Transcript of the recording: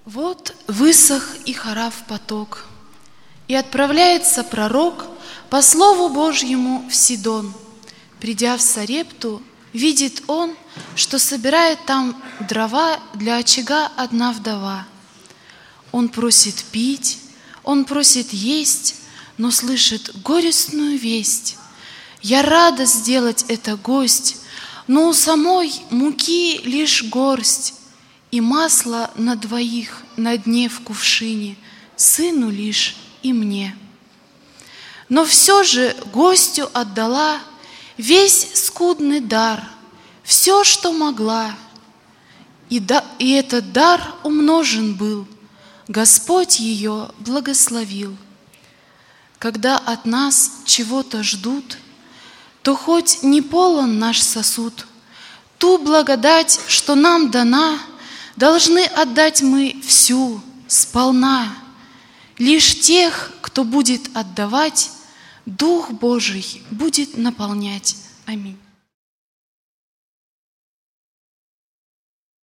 Вот высох и Харав поток, и отправляется пророк по слову Божьему в Сидон. Придя в Сарепту, видит он, что собирает там дрова для очага одна вдова. Он просит пить, он просит есть, но слышит горестную весть. Я рада сделать это, гость, но у самой муки лишь горсть, и масло на двоих на дне в кувшине, сыну лишь и мне. Но все же гостю отдала весь скудный дар, все, что могла. И этот дар умножен был, Господь ее благословил. Когда от нас чего-то ждут, то хоть не полон наш сосуд, ту благодать, что нам дана, должны отдать мы всю, сполна. Лишь тех, кто будет отдавать, Дух Божий будет наполнять. Аминь.